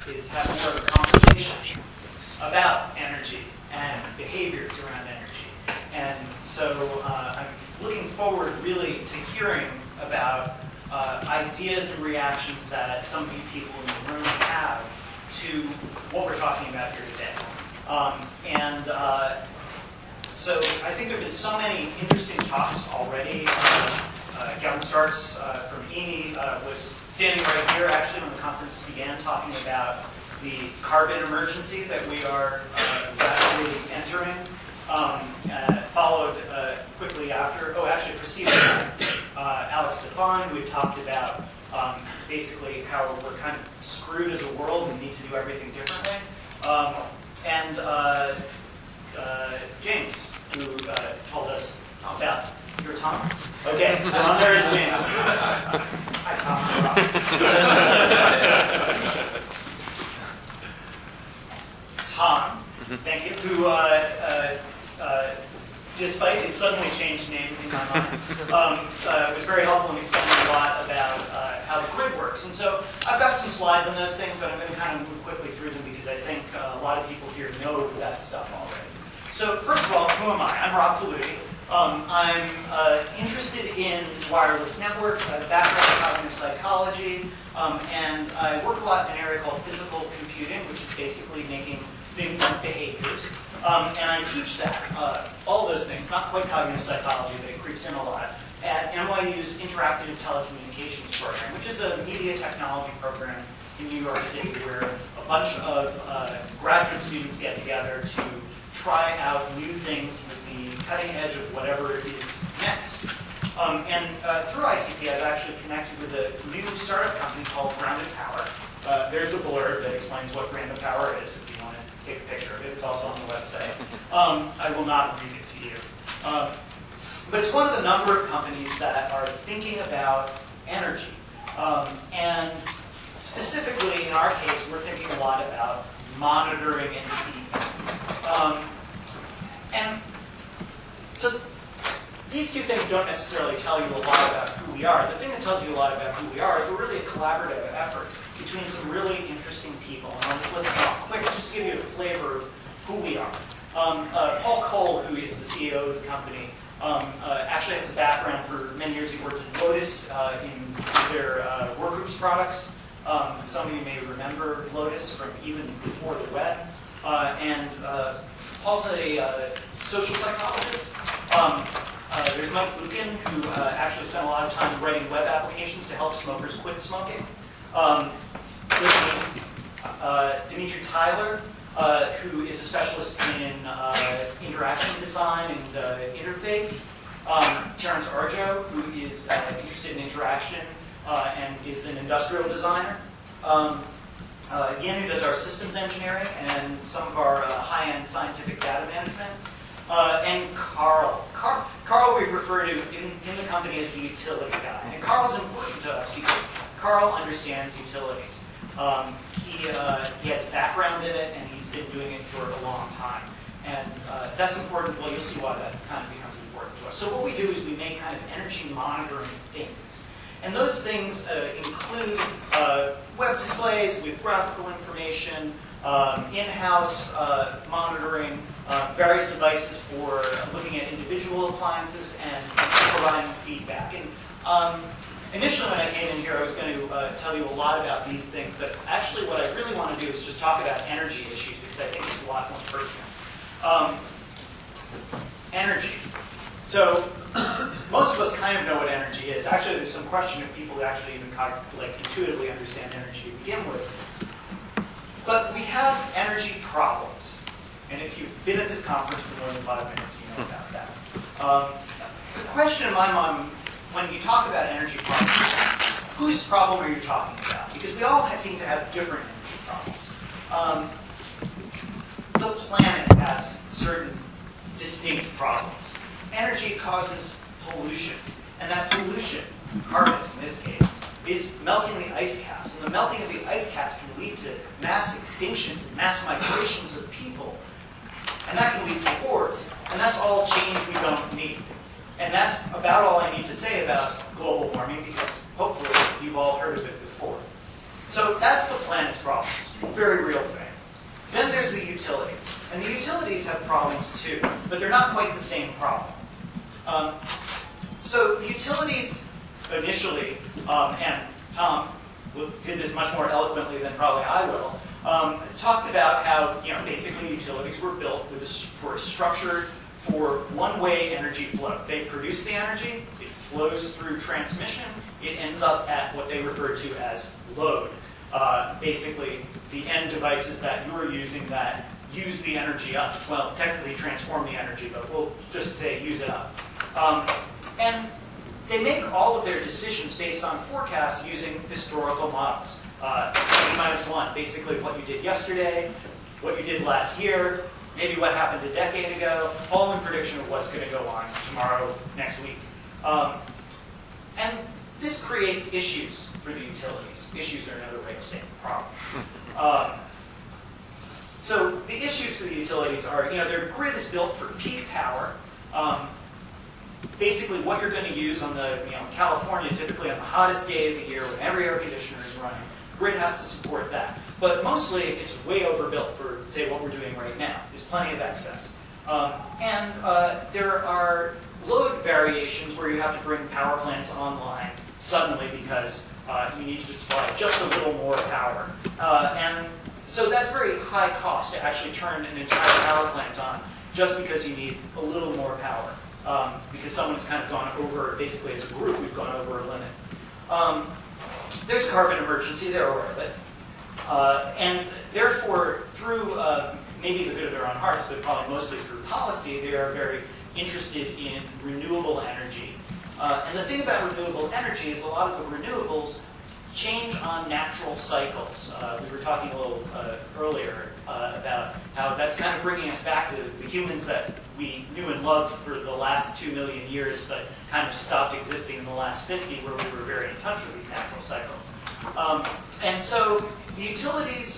is have more of a conversation about energy and behaviors around energy. And so I'm looking forward really to hearing about ideas and reactions that some of you people in the room have to what we're talking about here today. So I think there have been so many interesting talks already. Gavin Starks from ENI was standing right here actually when the conference began, talking about the carbon emergency that we are rapidly entering. Followed quickly after, preceding Alex Stefan, who had talked about basically how we're kind of screwed as a world and need to do everything differently. And James, who told us about your Tom. Okay, well, there is James. Hi, Tom. Tom, thank you, who, despite his suddenly changed name in my mind, was very helpful in explaining a lot about how the grid works. And so I've got some slides on those things, but I'm going to kind of move quickly through them because I think a lot of people here know that stuff already. So first of all, who am I? I'm Rob Faluti. I'm interested in wireless networks. I have a background in cognitive psychology, and I work a lot in an area called physical computing, which is basically making things like behaviors. And I teach that, all those things, not quite cognitive psychology, but it creeps in a lot, at NYU's Interactive Telecommunications Program, which is a media technology program in New York City where a bunch of graduate students get together to try out new things with the cutting edge of whatever is next. Through ITP, I've actually connected with a new startup company called Grounded Power. There's a blurb that explains what Grounded Power is. If you want to take a picture of it, it's also on the website. I will not read it to you. But it's one of the number of companies that are thinking about energy. And specifically, in our case, we're thinking a lot about monitoring and feedback. And so these two things don't necessarily tell you a lot about who we are. The thing that tells you a lot about who we are is we're really a collaborative effort between some really interesting people. And I'll just list them off quick, just to give you a flavor of who we are. Paul Cole, who is the CEO of the company, actually has a background for many years. He worked at Lotus in their Workrooms products. Some of you may remember Lotus from even before the web. Paul's a social psychologist. There's Mike Lukin, who actually spent a lot of time writing web applications to help smokers quit smoking. Dimitri Tyler, who is a specialist in interaction design and interface. Terrence Arjo, who is interested in interaction and is an industrial designer. Yin, who does our systems engineering and some of our high-end scientific data management. And Carl. Carl we refer to in the company as the utility guy. And Carl is important to us because Carl understands utilities. He has a background in it, and he's been doing it for a long time. And that's important. Well, you'll see why that kind of becomes important to us. So what we do is we make kind of energy monitoring things. And those things include web displays with graphical information, in-house monitoring, various devices for looking at individual appliances and providing feedback. And initially when I came in here, I was going to tell you a lot about these things, but actually what I really want to do is just talk about energy issues because I think it's a lot more pertinent. Energy. So most of us kind of know what energy is. Actually, there's some question if people actually even intuitively understand energy to begin with. But we have energy problems. And if you've been at this conference for more than 5 minutes, you know about that. The question in my mind, when you talk about energy problems, whose problem are you talking about? Because we all seem to have different energy problems. The planet has certain distinct problems. Energy causes pollution. And that pollution, carbon in this case, is melting the ice caps. And the melting of the ice caps can lead to mass extinctions and mass migrations of people. And that can lead to wars. And that's all change we don't need. And that's about all I need to say about global warming because hopefully you've all heard of it before. So that's the planet's problems. Very real thing. Then there's the utilities. And the utilities have problems too, but they're not quite the same problem. So the utilities initially, and Tom did this much more eloquently than probably I will, talked about how basically utilities were built for a structured, for one-way energy flow. They produce the energy, it flows through transmission, it ends up at what they refer to as load. Basically, the end devices that you're using that use the energy up. Well, technically transform the energy, but we'll just say use it up. And they make all of their decisions based on forecasts using historical models. T-1, basically what you did yesterday, what you did last year, maybe what happened a decade ago, all in prediction of what's going to go on tomorrow, next week. And this creates issues for the utilities. Issues are another way of saying problem. So the issues for the utilities are, their grid is built for peak power. Basically, what you're going to use on the, California, typically on the hottest day of the year when every air conditioner is running, grid has to support that. But mostly, it's way overbuilt for, say, what we're doing right now. There's plenty of excess. And there are load variations where you have to bring power plants online suddenly because you need to supply just a little more power. And so that's very high cost to actually turn an entire power plant on just because you need a little more power. Because someone's kind of gone over, basically as a group, we've gone over a limit. There's carbon emergency, they're aware of it. And therefore, through maybe the good of their own hearts, but probably mostly through policy, they are very interested in renewable energy. And the thing about renewable energy is a lot of the renewables change on natural cycles. We were talking a little earlier about how that's kind of bringing us back to the humans that we knew and loved for the last 2 million years, but kind of stopped existing in the last 50, where we were very in touch with these natural cycles. And so the utilities,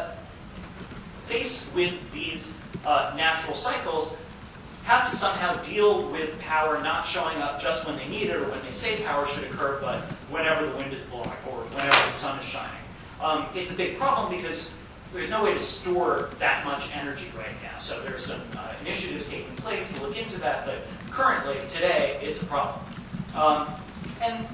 faced with these natural cycles, have to somehow deal with power not showing up just when they need it or when they say power should occur, but whenever the wind is blowing or whenever the sun is shining. It's a big problem because there's no way to store that much energy right now. So there's some initiatives taking place to look into that, but currently, today, it's a problem. And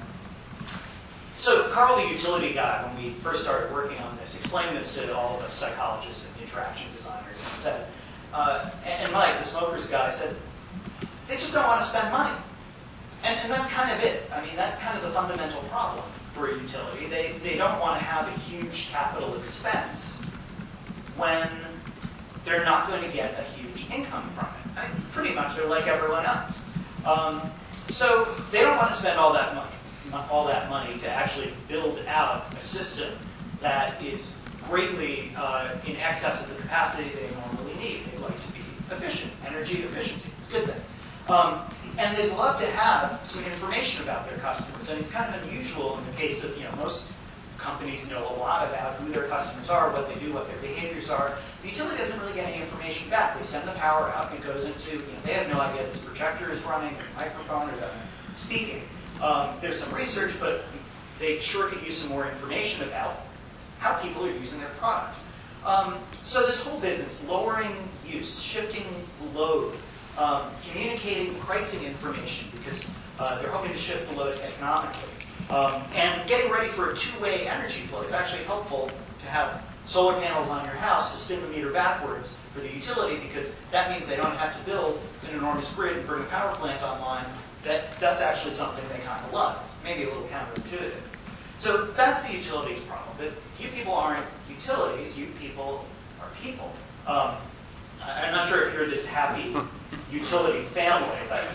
so Carl, the utility guy, when we first started working on this, explained this to all of us psychologists and interaction designers and said, and Mike, the smokers guy, said, they just don't want to spend money. And that's kind of it. I mean, that's kind of the fundamental problem for a utility. They don't want to have a huge capital expense when they're not going to get a huge income from it. I mean, pretty much they're like everyone else. So they don't want to spend all that money to actually build out a system that is greatly in excess of the capacity they normally need. They like to be efficient. Energy efficiency, it's a good thing. And they'd love to have some information about their customers. And it's kind of unusual in the case of, most companies know a lot about who their customers are, what they do, what their behaviors are. The utility doesn't really get any information back. They send the power out, it goes into, they have no idea if this projector is running, or microphone, or speaking. There's some research, but they sure could use some more information about how people are using their product. So this whole business, lowering use, shifting load, communicating pricing information, because they're hoping to shift the load economically, and getting ready for a two-way energy flow. It's actually helpful to have solar panels on your house to spin the meter backwards for the utility, because that means they don't have to build an enormous grid and bring a power plant online. That's actually something they kind of love. It's maybe a little counterintuitive. So that's the utilities problem. But you people aren't utilities. You people are people. I'm not sure if you're this happy utility family,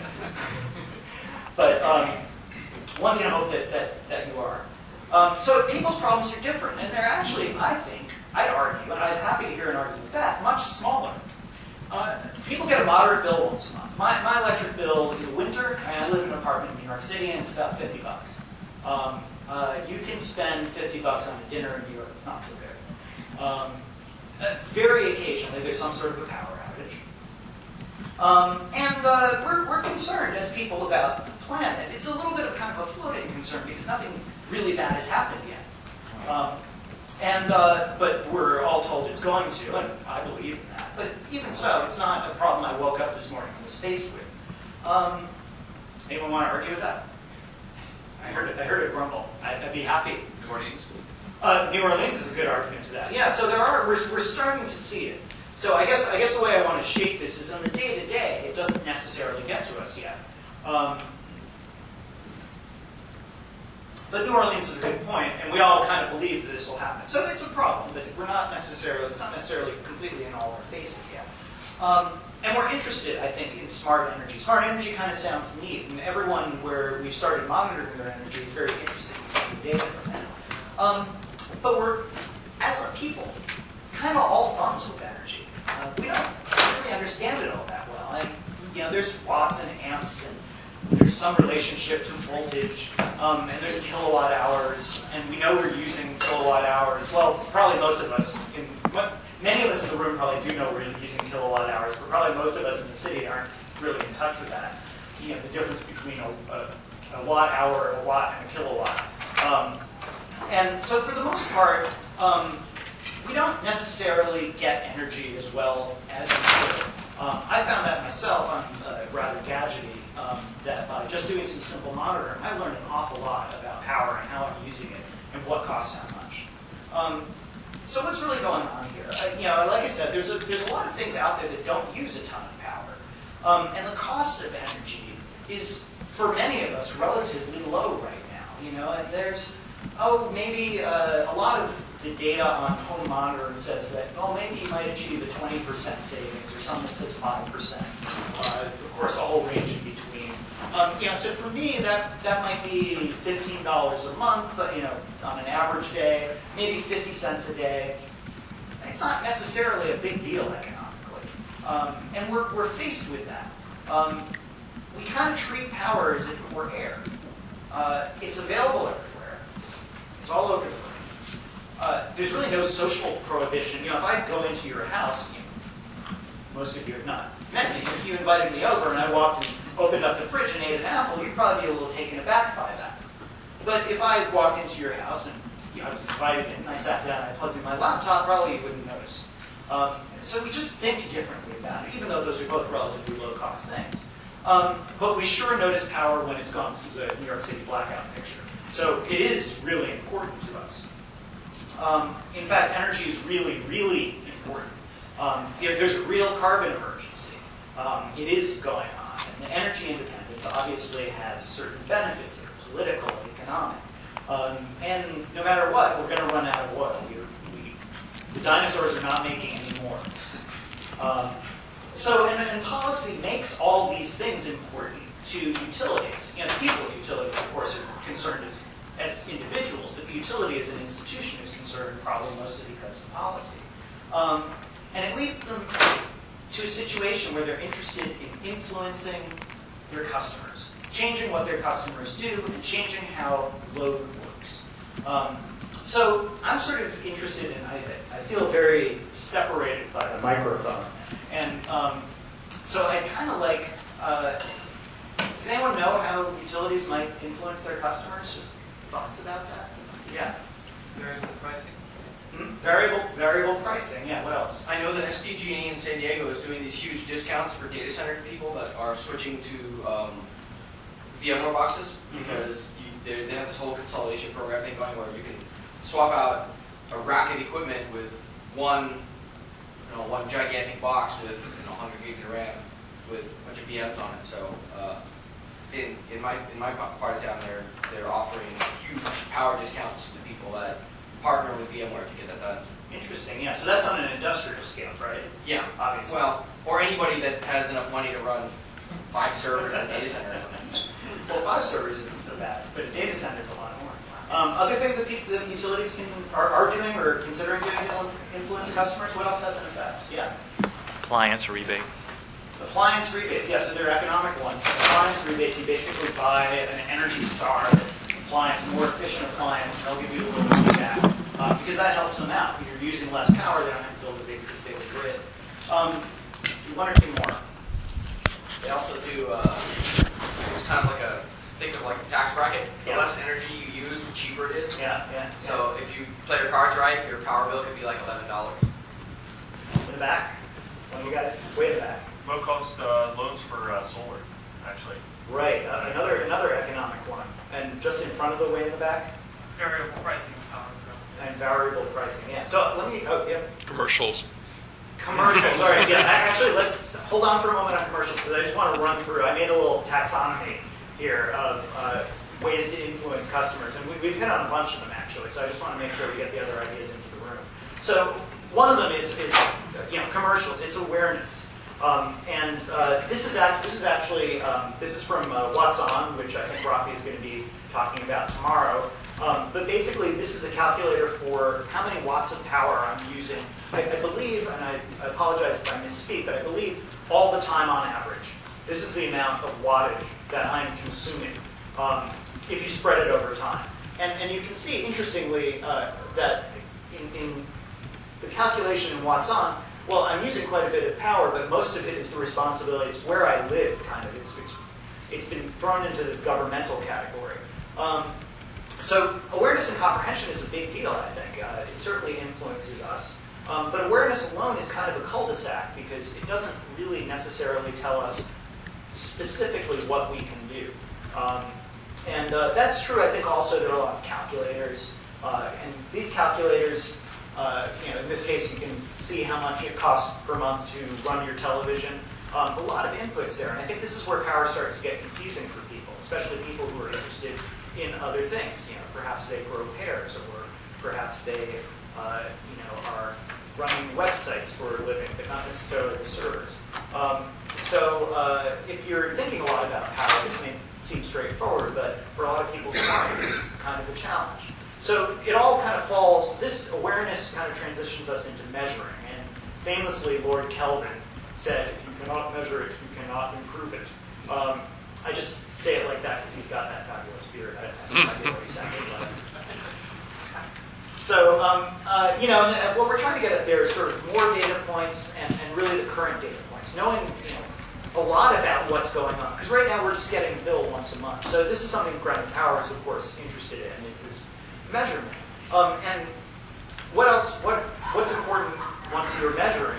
but one can hope that you are. So people's problems are different, and they're actually, I think, I'd argue, and I'm happy to hear an argument with that, much smaller. People get a moderate bill once a month. My electric bill in the winter, and I live in an apartment in New York City, and it's about $50. You can spend $50 on a dinner in New York. It's not so good. Very occasionally, there's some sort of a power outage. And we're concerned as people about the planet. It's a little bit of kind of a floating concern because nothing really bad has happened yet. But we're all told it's going to, and I believe in that. But even so, it's not a problem I woke up this morning and was faced with. Anyone want to argue with that? I heard a grumble. I'd be happy. New Orleans? New Orleans is a good argument to that. Yeah, so we're starting to see it. So I guess the way I want to shape this is on the day-to-day, it doesn't necessarily get to us yet. But New Orleans is a good point, and we all kind of believe that this will happen. So it's a problem, but it's not necessarily completely in all our faces yet. And we're interested, I think, in smart energy. Smart energy kind of sounds neat, and everyone where we've started monitoring their energy is very interested in seeing data from that. But we're, as a people, kind of all thumbs with energy. We don't really understand it all that well. And there's watts and amps, and there's some relationship to voltage, and there's kilowatt hours, and we know we're using kilowatt hours. Well, probably most of us, many of us in the room probably do know we're using kilowatt hours, but probably most of us in the city aren't really in touch with that. The difference between a watt hour, a watt, and a kilowatt. And so for the most part, we don't necessarily get energy as well as we should. I found that myself. I'm rather gadgety. That by just doing some simple monitoring, I learned an awful lot about power and how I'm using it and what costs how much. So what's really going on here? Like I said, there's a lot of things out there that don't use a ton of power, and the cost of energy is, for many of us, relatively low right now. And there's maybe a lot of the data on home monitoring says that, maybe you might achieve a 20% savings, or some that says 5%. Of course, a whole range in between. So for me, that might be $15 a month, on an average day, maybe 50 cents a day. It's not necessarily a big deal economically. And we're faced with that. We kind of treat power as if it were air. It's available everywhere. It's all over the place. There's really no social prohibition. If I go into your house, most of you have not met me. If you invited me over and I walked and opened up the fridge and ate an apple, you'd probably be a little taken aback by that. But if I walked into your house and I was invited in and I sat down and I plugged in my laptop, probably you wouldn't notice. So we just think differently about it, even though those are both relatively low-cost things. But we sure notice power when it's gone. This is a New York City blackout picture. So it is really important to us. In fact, energy is really, really important. There's a real carbon emergency. It is going on. And energy independence obviously has certain benefits that are political and economic. And no matter what, we're going to run out of oil. The dinosaurs are not making any more. And policy makes all these things important to utilities. The people of utilities, of course, are concerned as individuals, but the utility as an institution is concerned probably mostly because of policy. And it leads them to a situation where they're interested in influencing their customers, changing what their customers do, and changing how load works. So I'm sort of interested in, I feel very separated by the microphone. And so I kind of like, does anyone know how utilities might influence their customers? Just thoughts about that? Yeah. Variable pricing. Variable pricing, yeah, what else? I know that SDG&E in San Diego is doing these huge discounts for data center people that are switching to VMware boxes because they have this whole consolidation program thing going where you can swap out a rack of equipment with one gigantic box with 100 gig of RAM with a bunch of VMs on it. So in my part of town, they're offering huge power discounts to people that partner with VMware to get that done. Interesting, yeah. So that's on an industrial scale, right? Yeah, obviously. Well, or anybody that has enough money to run 5 servers in a data center or something. Well, 5 servers isn't so bad, but a data center is a lot more. Other things that utilities are doing or considering doing to influence customers, what else has an effect? Yeah? Appliance rebates. Appliance rebates, yeah, so they're economic ones. Appliance rebates, you basically buy an Energy Star appliance, a more efficient appliance, and they'll give you a little money back. Because that helps them out. If you're using less power, they don't have to build this big grid. One or two more. They also do, it's kind of like a think of like the tax bracket. The Yeah. less energy you use, the cheaper it is. Yeah, yeah. So if you play your cards right, your power bill could be like $11. In the back? One of you guys? Way in the back. Low cost loans for solar, actually. Right, another economic one. And just in front of the way in the back? Variable pricing of power bill. And variable pricing, yeah. So let me, Commercials. Commercials, all right, yeah. Actually, let's hold on for a moment on commercials because I just want to run through. I made a little taxonomy here of ways to influence customers, and we've hit on a bunch of them actually. So I just want to make sure we get the other ideas into the room. So one of them is commercials. It's awareness, and this is actually this is from What's On, which I think Rafi is going to be talking about tomorrow. But basically, this is a calculator for how many watts of power I'm using. I believe, and I apologize if I misspeak, but I believe all the time on average. This is the amount of wattage that I'm consuming if you spread it over time. And you can see, interestingly, that in the calculation in What's On, well, I'm using quite a bit of power, but most of it is the responsibility. It's where I live, kind of. It's been thrown into this governmental category. So awareness and comprehension is a big deal, I think. It certainly influences us. But awareness alone is kind of a cul-de-sac because it doesn't really necessarily tell us specifically what we can do. And that's true, I think, also there are a lot of calculators. And these calculators, in this case, you can see how much it costs per month to run your television. A lot of inputs there. And I think this is where power starts to get confusing for people, especially people who are interested in other things. Perhaps they grow pears, or perhaps they, are running websites for a living, but not necessarily the servers. So if you're thinking a lot about power, this may seem straightforward, but for a lot of people's minds, this is kind of a challenge. So it all kind of falls, this awareness kind of transitions us into measuring. And famously, Lord Kelvin said, if you cannot measure it, you cannot improve it. I just say it like that because he's got that fabulous beard. I have no idea what he sounded like. So, what we're trying to get at there is sort of more data points and really the current data points. Knowing, a lot about what's going on. Because right now we're just getting a bill once a month. So this is something Granite Power is, of course, interested in, is this measurement. And what else, what's important once you're measuring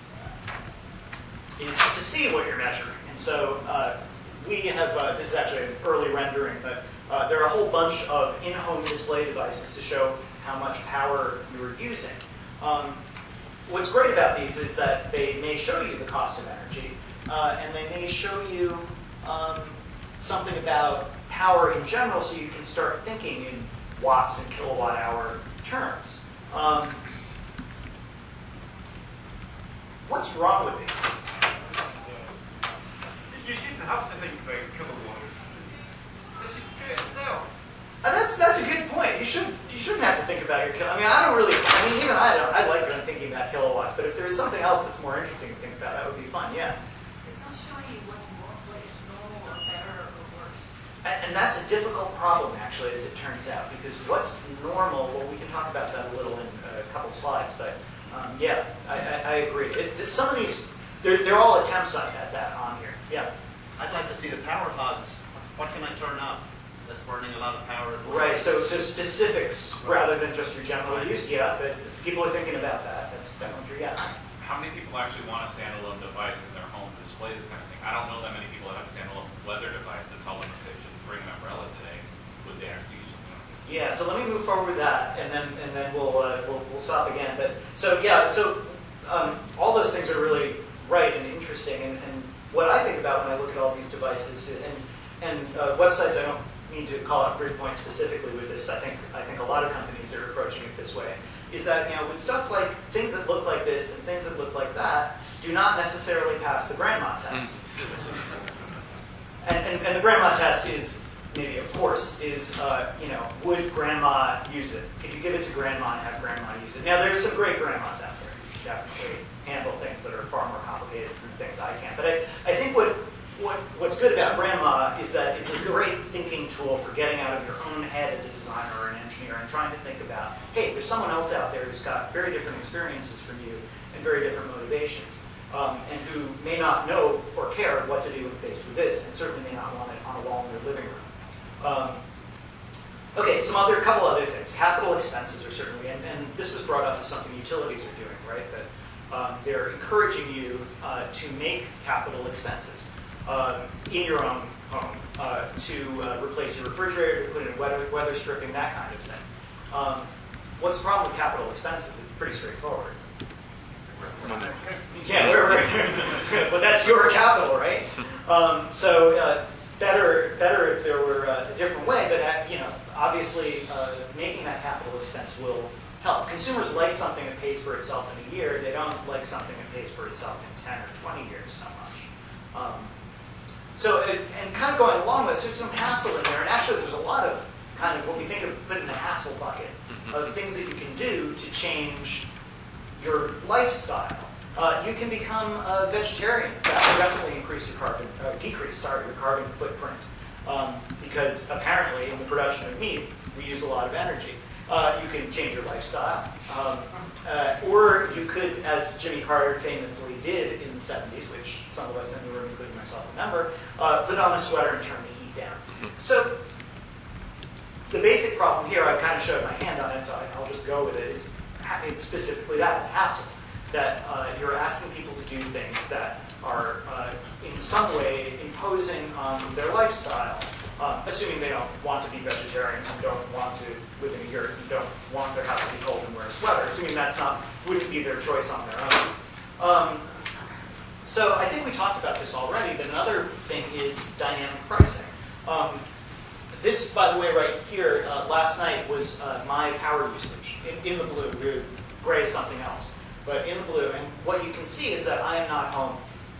is to see what you're measuring. And so we have, this is actually an early rendering, but there are a whole bunch of in-home display devices to show how much power you're using. What's great about these is that they may show you the cost of energy, and they may show you something about power in general, so you can start thinking in watts and kilowatt hour terms. What's wrong with these? You shouldn't have to think about kilowatts. This should do it itself. That's a good point. You shouldn't have to think about your kilowatt. Even I like thinking about kilowatts, but if there's something else that's more interesting to think about, that would be fun, yeah. It's not showing you what is normal or better or worse. And that's a difficult problem, actually, as it turns out, because what's normal, well, we can talk about that a little in a couple slides, but I agree. Some of these, they're all attempts at that on here. Yeah. I'd like to see the power hogs. What can I turn off that's burning a lot of power at once? Right, so specifics rather than just your general use, yeah, but people are thinking about that. That's definitely true, yeah. How many people actually want a standalone device in their home to display this kind of thing? I don't know that many people that have a standalone weather device to tell them if they should bring an umbrella today. Would they actually use something like that? Yeah, so let me move forward with that, and then we'll stop again. But so all those things are really right and interesting, and what I think about when I look at all these devices and websites, I don't mean to call out Gridpoint specifically with this. I think a lot of companies are approaching it this way. Is that with stuff like things that look like this and things that look like that do not necessarily pass the grandma test. And the grandma test is maybe, of course, is would grandma use it? Could you give it to grandma and have grandma use it? Now there's some great grandmas out there who can definitely handle things that are far more complicated than things I can. But I think what's good about grandma is that it's a great thinking tool for getting out of your own head as a designer or an engineer and trying to think about, hey, there's someone else out there who's got very different experiences from you and very different motivations, and who may not know or care what to do when faced with this, and certainly may not want it on a wall in their living room. Okay, couple other things. Capital expenses are certainly, and this was brought up as something utilities are doing, right? That they're encouraging you to make capital expenses in your own home to replace your refrigerator, to put in weather stripping, that kind of thing. What's the problem with capital expenses? It's pretty straightforward. Yeah, but that's your capital, right? So better if there were a different way, but obviously making that capital expense will help. Consumers like something that pays for itself in a year. They don't like something that pays for itself in 10 or 20 years so much. And kind of going along with it, there's some hassle in there, and actually there's a lot of kind of what we think of put in the hassle bucket of things that you can do to change your lifestyle. You can become a vegetarian. That will definitely decrease your carbon footprint. Because apparently in the production of meat, we use a lot of energy. You can change your lifestyle. Or you could, as Jimmy Carter famously did in the 70s, which some of us in the room, including myself, remember, put on a sweater and turn the heat down. So the basic problem here, I kind of showed my hand on it, so I'll just go with it, is it's specifically that. It's hassle. That you're asking people to do things that are in some way imposing on their lifestyle, assuming they don't want to be vegetarians and don't want to live in a yurt and don't want their house to be cold and wear a sweater, assuming wouldn't be their choice on their own. So I think we talked about this already, but another thing is dynamic pricing. This, by the way, right here, last night was my power usage in the blue. Gray is something else. But in the blue, and what you can see is that I am not home.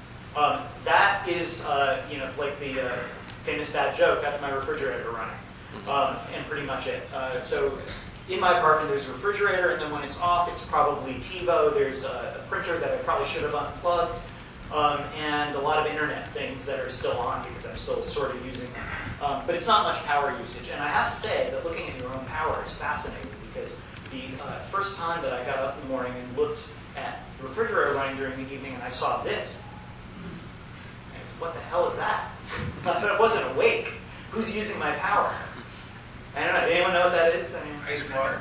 That is, like the famous bad joke, that's my refrigerator running, and pretty much it. So in my apartment, there's a refrigerator, and then when it's off, it's probably TiVo. There's a printer that I probably should have unplugged, and a lot of internet things that are still on because I'm still sort of using them. But it's not much power usage. And I have to say that looking at your own power is fascinating because the first time that I got up in the morning and looked at the refrigerator running during the evening and I saw this, what the hell is that? I wasn't awake. Who's using my power? I don't know. Anyone know what that is? Ice water.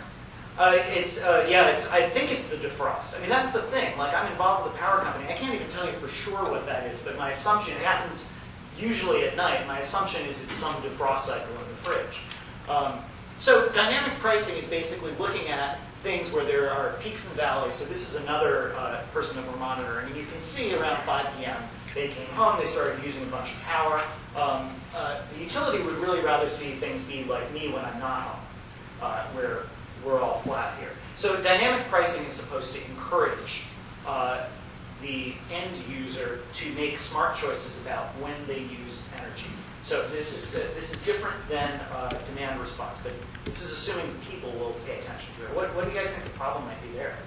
I think it's the defrost. I mean, that's the thing. Like, I'm involved with the power company. I can't even tell you for sure what that is, but my assumption, it happens usually at night. My assumption is it's some defrost cycle in the fridge. So dynamic pricing is basically looking at things where there are peaks and valleys. So this is another person that we're monitoring. And you can see around 5 p.m., they came home, they started using a bunch of power. The utility would really rather see things be like me when I'm not home, where we're all flat here. So dynamic pricing is supposed to encourage the end user to make smart choices about when they use energy. So this is different than demand response, but this is assuming people will pay attention to it. What do you guys think the problem might be there?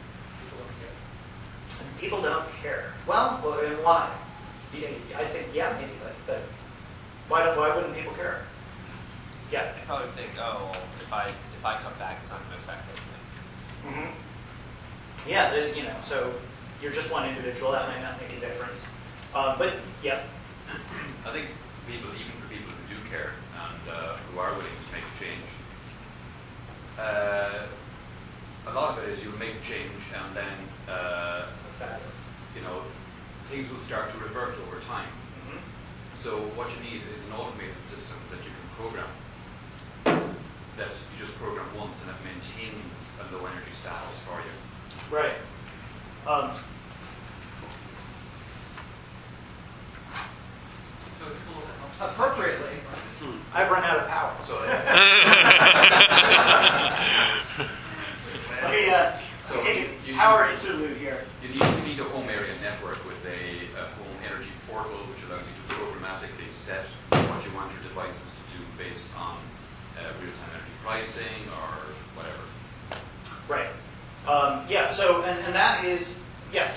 People don't care. Well, and why? I think, yeah, maybe, but why wouldn't people care? Yeah. They probably think, oh, well, if I come back, it's not going to affect anything. Mm-hmm. Yeah, so you're just one individual. That might not make a difference. But yeah. I think even for people who do care and who are willing to make a change, a lot of it is you'll make a change and then things will start to revert over time. Mm-hmm. So what you need is an automated system that you can program, that you just program once and it maintains a low energy status for you. Right. So a tool that helps. Appropriately, I've run out of power. So Let me take a power interlude here. you need a home area network with a home energy portal which allows you to programmatically set what you want your devices to do based on real-time energy pricing or whatever. Right. So, and that is, yeah.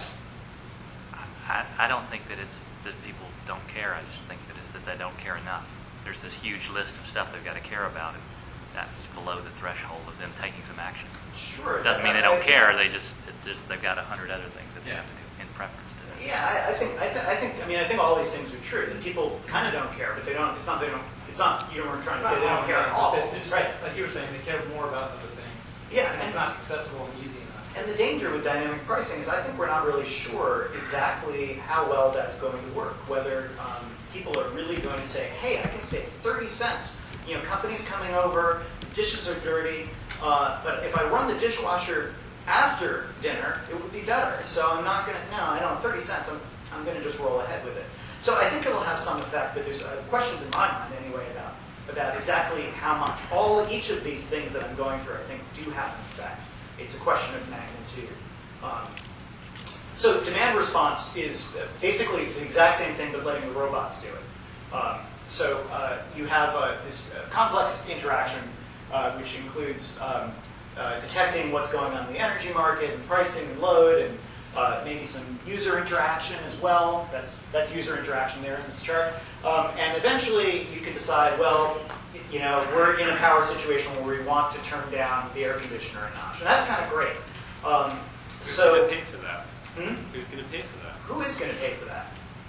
I don't think that it's that people don't care. I just think that it's that they don't care enough. There's this huge list of stuff they've got to care about, and that's below the threshold of them taking some action. Sure. It doesn't mean they don't care. They've got 100 other things that they have to do in preference to that. Yeah, I think all these things are true. That people kind of don't care, but they don't. It's not not, you know what I'm trying to say, they don't care at all. Right. Like you were saying, they care more about other things. Yeah, And it's not accessible and easy enough. And the danger with dynamic pricing is I think we're not really sure exactly how well that's going to work, whether people are really going to say, hey, I can save 30 cents. You know, company's coming over, dishes are dirty, but if I run the dishwasher after dinner, it would be better. So I'm not going to, no, I don't know, 30 cents, I'm going to just roll ahead with it. So I think it'll have some effect, but there's questions in my mind anyway about exactly how much. Each of these things that I'm going through, I think, do have an effect. It's a question of magnitude. So demand response is basically the exact same thing, but letting the robots do it. So you have this complex interaction, which includes detecting what's going on in the energy market, and pricing and load, and maybe some user interaction as well. That's user interaction there in this chart. And eventually you can decide, well, you know, we're in a power situation where we want to turn down the air conditioner a notch. And that's kind of great. Who's going to pay for that? Hmm? Who's going to pay for that? Who is going to pay for that?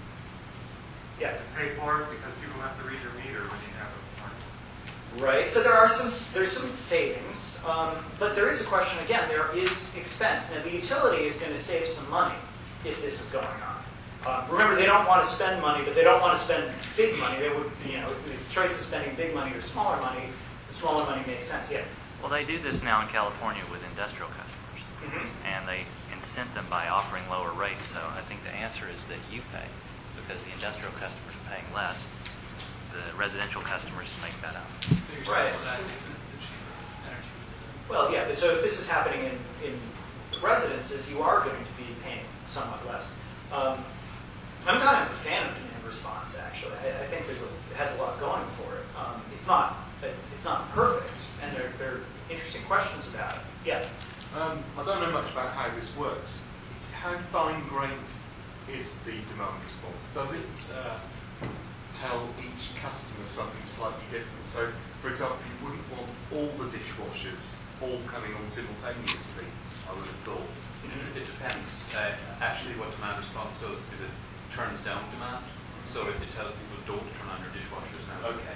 Yeah. Pay for it because people have to read your meter when you have a smart. Right. So there's some savings, but there is a question again. There is expense. Now the utility is going to save some money if this is going on. Remember, they don't want to spend money, but they don't want to spend big money. They would, you know, if the choice is spending big money or smaller money, the smaller money makes sense. Yeah. Well, they do this now in California with industrial customers, and they incent them by offering lower rates. So I think the answer is that you pay because the industrial customers are paying less. The residential customers make that up. So you're Right. subsidizing the cheaper energy. Well, yeah. But so if this is happening in residences, you are going to be paying somewhat less. I'm kind of a fan of demand response. Actually, I think it has a lot going for it. It's not perfect, and there are interesting questions about it. Yeah. I don't know much about how this works. How fine-grained is the demand response? Does it tell each customer something slightly different? So, for example, you wouldn't want all the dishwashers all coming on simultaneously, I would have thought. It depends. Actually, what demand response does is it turns down demand. So it tells people don't turn on your dishwashers now. Okay.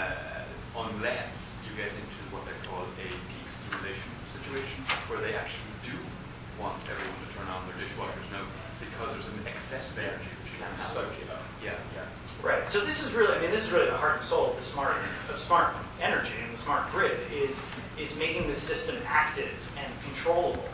Unless you get into what they call a peak stimulation situation, where they actually do want everyone to turn on their dishwashers now because there's an excess of energy which you can't Soak handle. it up. Yeah. Right. So this is really the heart and soul of the smart energy and the smart grid is making the system active and controllable.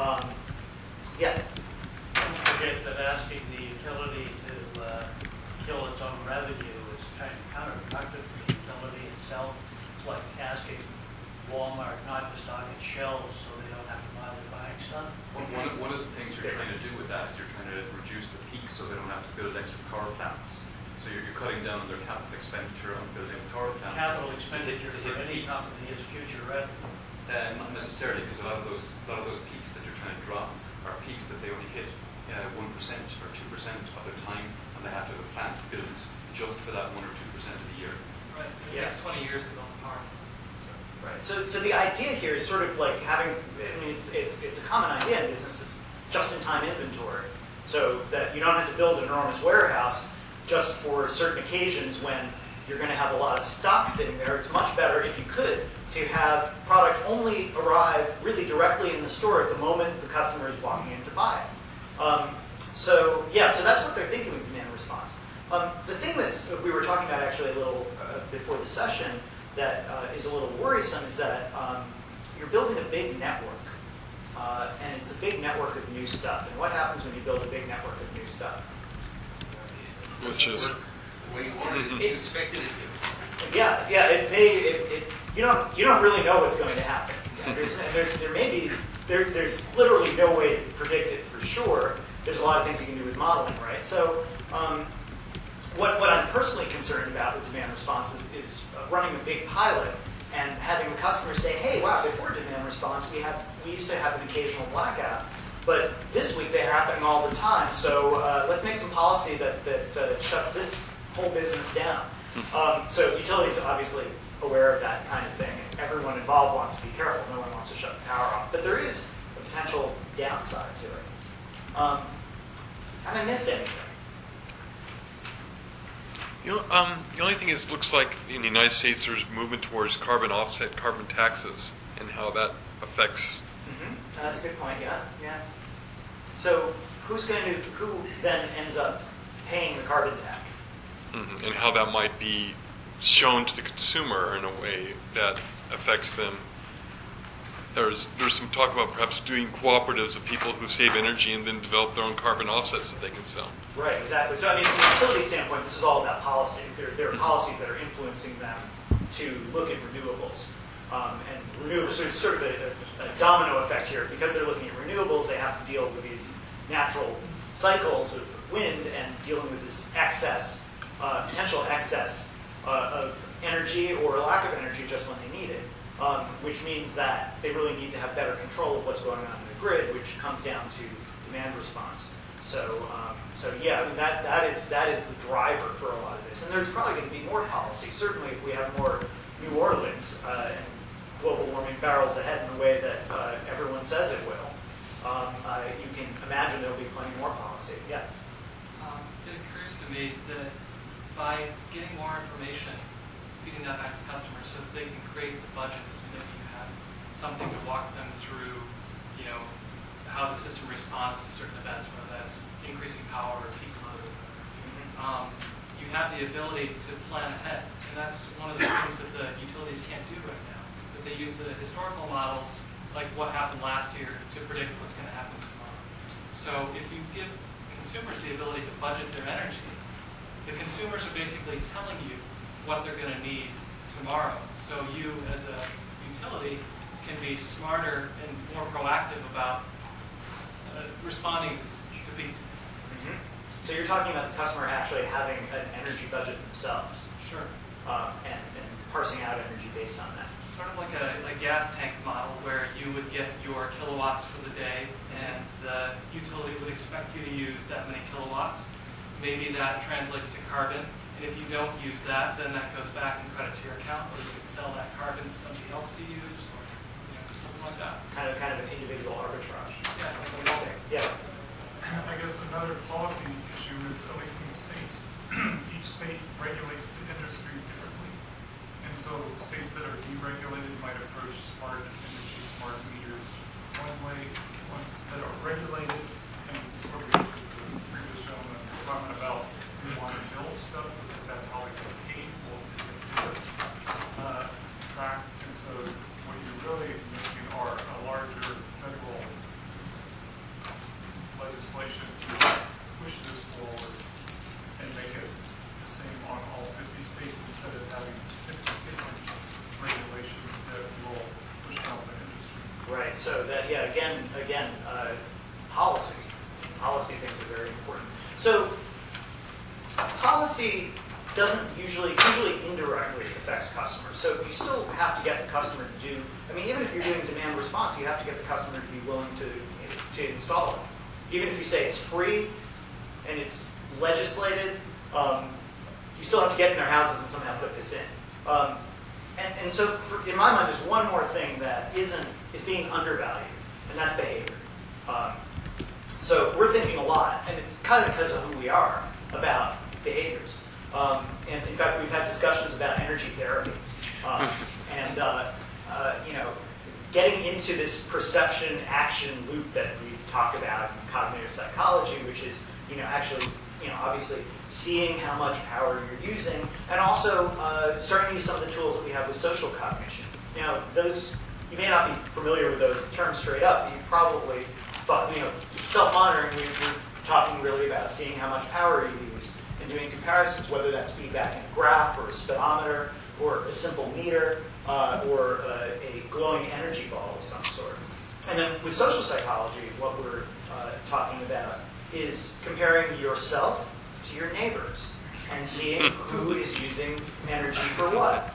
Yeah. Don't forget that asking the utility to kill its own revenue is kind of counterproductive for the utility itself. It's like asking Walmart not to stock its shelves so they don't have to bother buying stuff. One of the things you're trying to do with that is you're trying to reduce the peak so they don't have to build extra power plants. So you're cutting down their capital expenditure on building power plants. Capital expenditure To for hit any peaks. company is future revenue. Not necessarily, because a lot of those peaks that you're trying to drop are peaks that they only hit 1% or 2% of their time, and they have to have a plant built just for that 1 or 2% of the year. Right. It Yeah. takes 20 years to build a car. Right. So the idea here is sort of like having. I mean, it's a common idea in businesses, just-in-time inventory, so that you don't have to build an enormous warehouse just for certain occasions when you're going to have a lot of stock sitting there. It's much better, if you could, to have product only arrive really directly in the store at the moment the customer is walking in to buy it. So that's what they're thinking with demand response. The thing that we were talking about actually a little before the session that is a little worrisome is that you're building a big network, and it's a big network of new stuff. And what happens when you build a big network of new stuff? Which is The way you wanted it, you expected it to. Yeah. You don't really know what's going to happen. There's literally no way to predict it for sure. There's a lot of things you can do with modeling, right? So what I'm personally concerned about with demand response is running a big pilot and having the customer say, hey, wow, before demand response, we used to have an occasional blackout, but this week they're happening all the time. So let's make some policy that shuts this whole business down. So utilities are obviously aware of that kind of thing. Everyone involved wants to be careful. No one wants to shut the power off. But there is a potential downside to it. Have I missed anything? The only thing is, it looks like in the United States there's movement towards carbon offset, carbon taxes, and how that affects. That's a good point. Yeah. So who then ends up paying the carbon tax? And how that might be shown to the consumer in a way that affects them. There's some talk about perhaps doing cooperatives of people who save energy and then develop their own carbon offsets that they can sell. Right, exactly. So, I mean, from a utility standpoint, this is all about policy. There are policies that are influencing them to look at renewables. And renewables, so it's sort of a domino effect here. Because they're looking at renewables, they have to deal with these natural cycles of wind and dealing with this excess, potential excess of energy or lack of energy just when they need it. Which means that they really need to have better control of what's going on in the grid, which comes down to demand response. So yeah, I mean, that is the driver for a lot of this. And there's probably going to be more policy. Certainly, if we have more New Orleans and global warming barrels ahead in the way that everyone says it will, you can imagine there'll be plenty more policy. Yeah. It occurs to me that by getting more information, feeding that back to customers so that they can create the budgets and that you have something to walk them through, how the system responds to certain events, whether that's increasing power or peak load. You have the ability to plan ahead. And that's one of the things that the utilities can't do right now. That they use the historical models, like what happened last year, to predict what's going to happen tomorrow. So if you give consumers the ability to budget their energy, the consumers are basically telling you what they're going to need tomorrow. So you, as a utility, can be smarter and more proactive about responding to peak. So you're talking about the customer actually having an energy budget themselves. Sure. And parsing out energy based on that. Sort of like a gas tank model where you would get your kilowatts for the day and the utility would expect you to use that many kilowatts. Maybe that translates to carbon. And if you don't use that, then that goes back and credits your account, or you can sell that carbon to somebody else to use, or something like that. Kind of an individual arbitrage. Yeah. Yeah. I guess another policy issue is, at least in the states, each state regulates the industry differently. And so states that are deregulated might approach smart energy, smart meters one way. Ones that are regulated, and sort of the previous gentleman was talking about, we want to build stuff because that's how we get paid for to get track. And so what you're really missing are a larger federal legislation to push this forward and make it the same on all 50 states instead of having 50 different regulations that will push down the industry. Right. So that, yeah, again, policy. Policy things are very important. So policy doesn't usually indirectly affects customers. So you still have to get the customer to do. I mean, even if you're doing demand response, you have to get the customer to be willing to install it. Even if you say it's free and it's legislated, you still have to get in their houses and somehow put this in. And so, in my mind, there's one more thing that is being undervalued, and that's behavior. So we're thinking a lot, and it's kind of because of who we are, about behaviors. And in fact, we've had discussions about energy therapy, and getting into this perception-action loop that we talk about in cognitive psychology, which is actually obviously seeing how much power you're using, and also starting to use some of the tools that we have with social cognition. Those, you may not be familiar with those terms straight up. You probably thought, self-monitoring, we're talking really about seeing how much power you use and doing comparisons, whether that's feedback in a graph or a speedometer or a simple meter or a glowing energy ball of some sort. And then with social psychology, what we're talking about is comparing yourself to your neighbors and seeing who is using energy for what.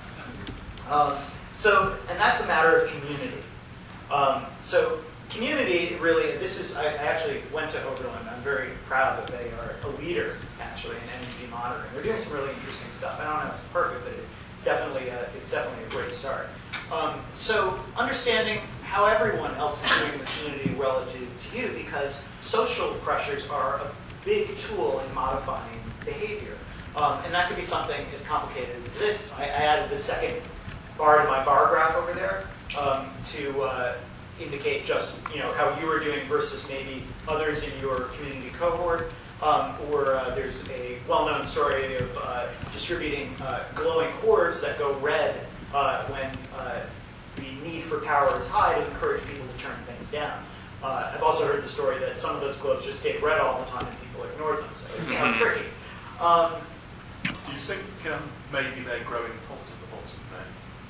And that's a matter of community. So community really, I actually went to Oberlin. I'm very proud that they are a leader, actually, in energy monitoring. They're doing some really interesting stuff. I don't know if it's perfect, but it's definitely a great start. So understanding how everyone else is doing in the community relative to you, because social pressures are a big tool in modifying behavior. And that could be something as complicated as this. I added the second bar to my bar graph over there to indicate just how you are doing versus maybe others in your community cohort. Or there's a well-known story of distributing glowing cords that go red when the need for power is high to encourage people to turn things down. I've also heard the story that some of those globes just stayed red all the time and people ignored them, so it's kind of tricky. Do you think maybe they're growing pots at the bottom there?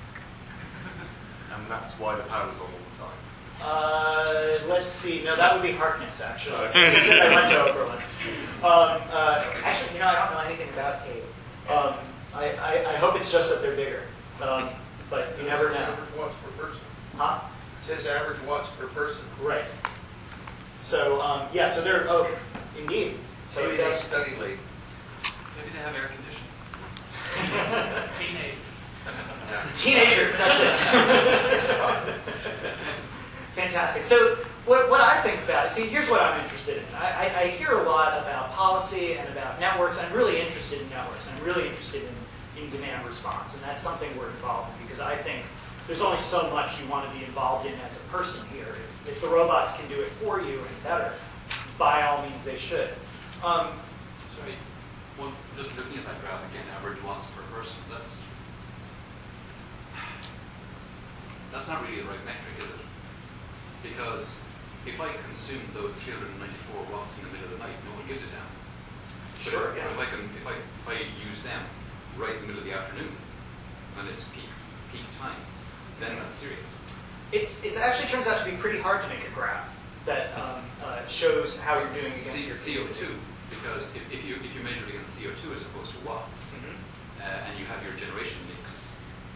And that's why the power's on all the time? Let's see. No, that would be Harkness, actually. I went to Oberlin. Actually, I don't know anything about Cade. I hope it's just that they're bigger. But you never know. Average watts per person. Huh? It says average watts per person. Right. So, so they're, indeed. So Maybe they study late. Maybe they have air conditioning. Teenagers, that's it. Fantastic. So what I think about it, see, here's what I'm interested in. I hear a lot about policy and about networks. I'm really interested in networks. I'm really interested in demand response. And that's something we're involved in because I think there's only so much you want to be involved in as a person here. If the robots can do it for you and better, by all means they should. Sorry, well, just looking at that graph again, average watts per person, that's not really the right metric, is it? Because if I consume those 394 watts in the middle of the night, no one gives a damn. Sure. But if I use them right in the middle of the afternoon, when it's peak time, then that's serious. It actually turns out to be pretty hard to make a graph that shows how you're doing against your CO2, because if you measure it against CO2 as opposed to watts, and you have your generation mix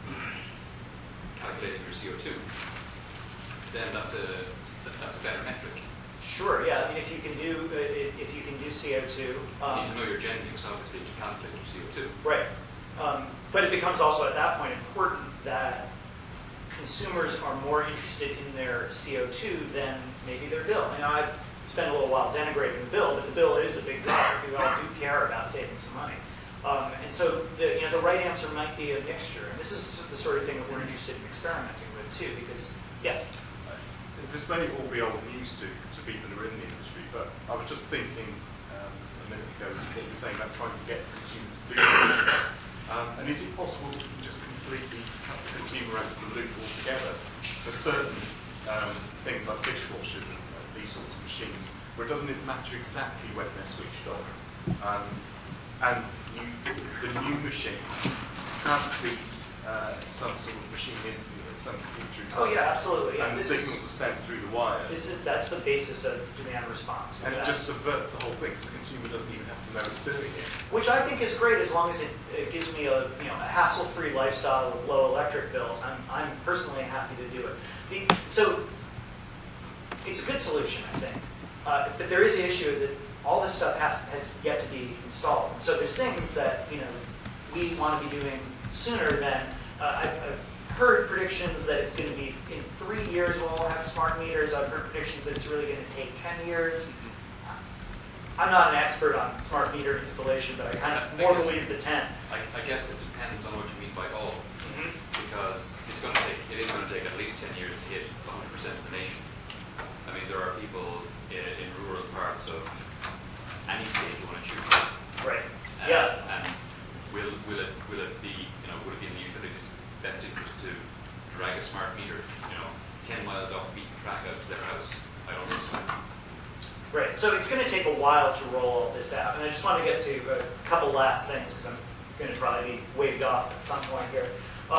calculating your CO2, then that's a better metric. Sure. Yeah. I mean, if you can do CO2, you need to know your gen mix obviously to calculate your CO2. Right. But it becomes also at that point important that consumers are more interested in their CO2 than maybe their bill. I've spent a little while denigrating the bill, but the bill is a big driver. We all do care about saving some money. And so the right answer might be a mixture. And this is the sort of thing that we're interested in experimenting with too, because, yes? This may all be old news to people who are in the industry, but I was just thinking a minute ago what you were saying about trying to get consumers to do this. And is it possible that you can just completely cut the consumer out of the loop altogether for certain things like dishwashers and these sorts of machines, where it doesn't matter exactly when they're switched on? And the new machines have these some sort of machine some computer inside. Oh yeah, absolutely. And the signals are sent through the wires. That's the basis of demand response. And it just subverts the whole thing, so the consumer doesn't even have to know it's doing it. Which I think is great as long as it gives me a hassle-free lifestyle with low electric bills. I'm personally happy to do it. So it's a good solution, I think. But there is the issue that all this stuff has yet to be installed. And so there's things that we want to be doing sooner than I've heard predictions that it's going to be in 3 years we'll all have smart meters. I've heard predictions that it's really going to take 10 years. I'm not an expert on smart meter installation, but I kind of more believe the 10. I guess it depends on what you mean by all, because it is going to take at least 10 years to hit 100% of the nation. I mean, there are people in rural parts of any state you want to choose. Right. And will it be in the utility's best interest to drag a smart meter 10 miles off the beaten track out to their house? I don't think so. Right. So it's going to take a while to roll all this out. And I just want to get to a couple last things because I'm going to probably be waved off at some point here.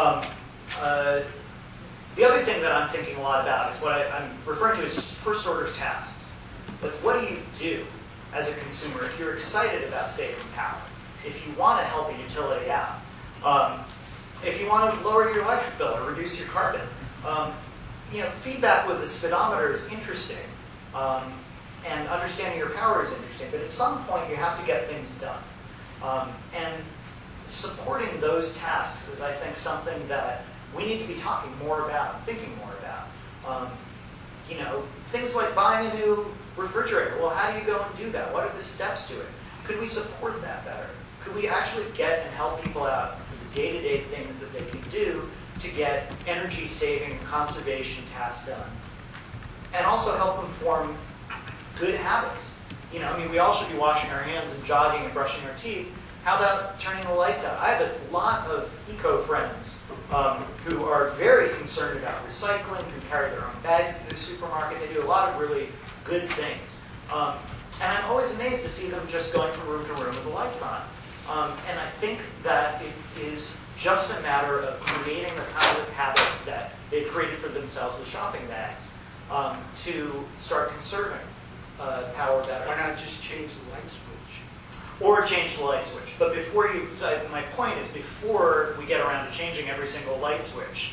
The other thing that I'm thinking a lot about is what I'm referring to as first order tasks. Like, what do you do as a consumer if you're excited about saving power? If you want to help a utility out? If you want to lower your electric bill or reduce your carbon? Feedback with the speedometer is interesting. And understanding your power is interesting, but at some point you have to get things done. And supporting those tasks is, I think, something that we need to be talking more about, thinking more about. Things like buying a new refrigerator. Well, how do you go and do that? What are the steps to it? Could we support that better? could we actually get and help people out with the day-to-day things that they can do to get energy-saving and conservation tasks done, and also help them form good habits. You know, I mean, we all should be washing our hands and jogging and brushing our teeth. How about turning the lights out? I have a lot of eco-friends who are very concerned about recycling, who carry their own bags to the supermarket. They do a lot of really good things. And I'm always amazed to see them just going from room to room with the lights on. And I think that it is just a matter of creating the kind of habits that they've created for themselves with shopping bags to start conserving power better. Why not just change the light switch? Or change the light switch. But before you, my point is, before we get around to changing every single light switch,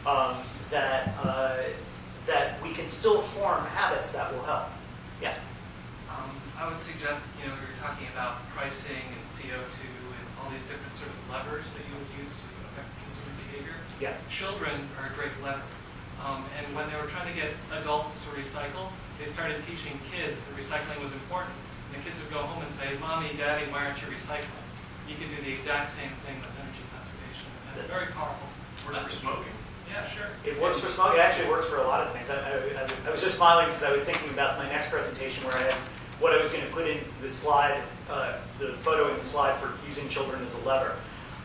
that we can still form habits that will help. Yeah. I would suggest, we were talking about pricing and CO2 and all these different sort of levers that you would use to affect consumer behavior. Yeah. Children are a great lever. And when they were trying to get adults to recycle, they started teaching kids that recycling was important. And the kids would go home and say, Mommy, Daddy, why aren't you recycling? You can do the exact same thing with energy conservation. And it's very powerful. Works for smoking. Yeah, sure. It works for smoking. It actually works for a lot of things. I was just smiling because I was thinking about my next presentation where I had what I was going to put in the slide, the photo in the slide for using children as a lever.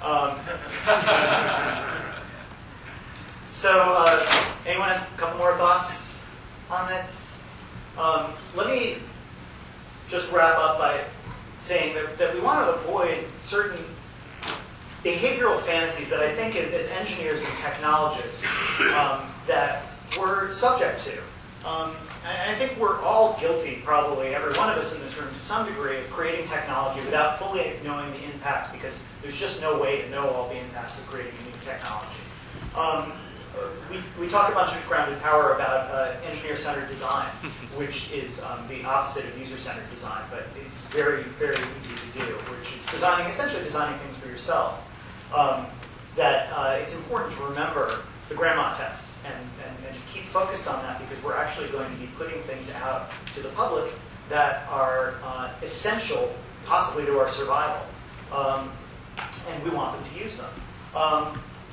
So, anyone have a couple more thoughts on this? Let me just wrap up by saying that we want to avoid certain behavioral fantasies that I think as engineers and technologists that we're subject to. And I think we're all guilty, probably, every one of us in this room, to some degree, of creating technology without fully knowing the impacts, because there's just no way to know all the impacts of creating new technology. We talk a bunch of Grounded Power about engineer-centered design, which is the opposite of user-centered design, but it's very, very easy to do, which is essentially designing things for yourself. That it's important to remember the grandma test and just keep focused on that, because we're actually going to be putting things out to the public that are essential, possibly, to our survival. And we want them to use them.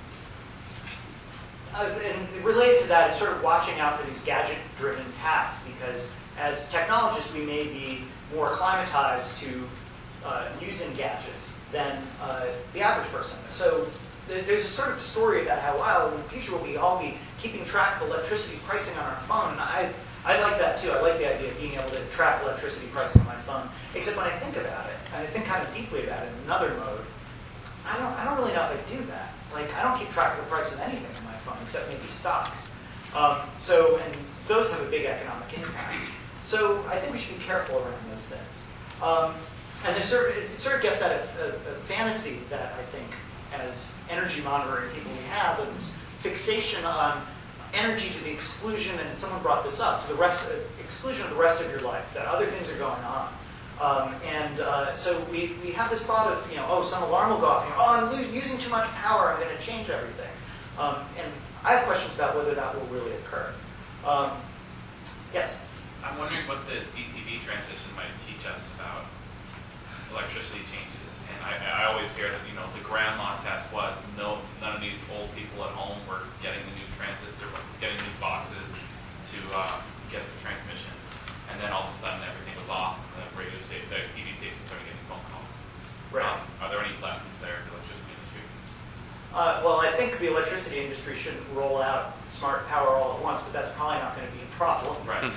And related to that is sort of watching out for these gadget-driven tasks, because as technologists, we may be more acclimatized to using gadgets than the average person. So there's a sort of story about how, well, in the future we'll all be keeping track of electricity pricing on our phone. And I like that too. I like the idea of being able to track electricity pricing on my phone. Except when I think about it, and I think kind of deeply about it in another mode, I don't really know if I do that. Like, I don't keep track of the price of anything on my phone except maybe stocks. And those have a big economic impact. So I think we should be careful around those things. And it sort of gets at a fantasy that I think, as energy monitoring people we have, of this fixation on energy to the exclusion, and someone brought this up, to the exclusion of the rest of your life, that other things are going on. So we have this thought of, some alarm will go off, I'm using too much power, I'm going to change everything. And I have questions about whether that will really occur. Yes? I'm wondering what the DTV transition might teach us about electricity changes. And I always hear that, the grandma test was none of these old people at home were getting the new transistor, getting these boxes to get the transmission. And then all of a sudden everything was off. The TV station started getting phone calls. Right. Are there any lessons there in the electricity industry? Well, I think the electricity industry shouldn't roll out smart power all at once, but that's probably not going to be a problem. Right.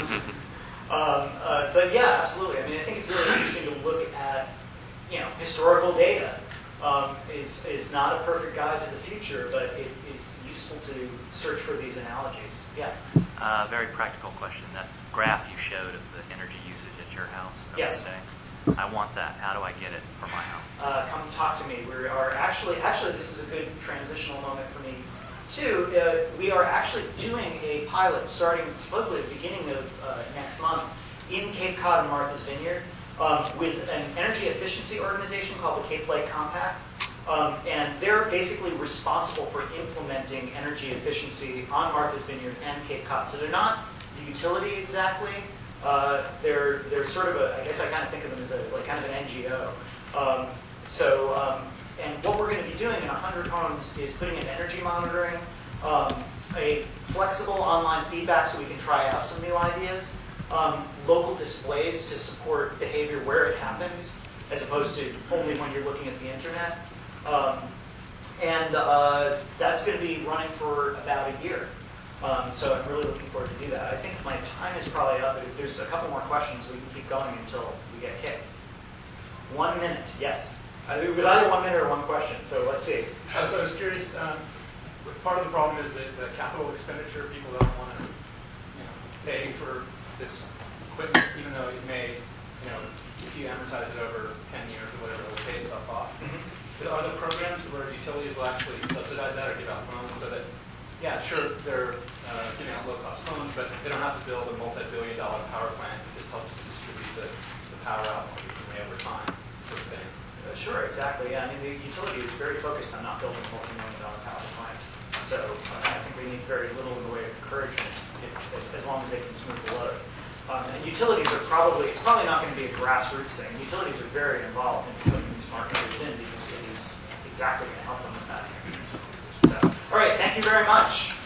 But yeah, absolutely. I mean, I think it's really interesting to look at, historical data. Is not a perfect guide to the future, but it is useful to search for these analogies. Yeah. Very practical question. That graph you showed of the energy usage at your house the Yes. other day, I want that. How do I get it for my house? Come talk to me. We are actually, this is a good transitional moment for me, too. We are actually doing a pilot starting supposedly at the beginning of next month in Cape Cod and Martha's Vineyard with an energy efficiency organization called the Cape Light Compact. And they're basically responsible for implementing energy efficiency on Martha's Vineyard and Cape Cod. So they're not the utility exactly. They're sort of I guess I kind of think of them as kind of an NGO. And what we're going to be doing in 100 homes is putting in energy monitoring, a flexible online feedback so we can try out some new ideas, local displays to support behavior where it happens, as opposed to only when you're looking at the internet. That's going to be running for about a year. So I'm really looking forward to do that. I think my time is probably up, but if there's a couple more questions, we can keep going until we get kicked. 1 minute, yes. It was either 1 minute or one question, so let's see. So I was curious, part of the problem is that the capital expenditure, people don't want to pay for this equipment, even though it may, if you amortize it over 10 years or whatever, it will pay itself off. But are there programs where utilities will actually subsidize that or give out loans so that, yeah, sure, they're giving out low-cost loans, but they don't have to build a multi-billion-dollar power plant. It just helps to distribute the power out more evenly over time, sort of thing. Sure, exactly. Yeah, I mean, the utility is very focused on not building a multi-million-dollar power plant. So I think they need very little in the way of encouragement, as long as they can smooth the load. And utilities are it's probably not going to be a grassroots thing. Utilities are very involved in putting these smart meters in because it is exactly going to help them with that. So, all right, thank you very much.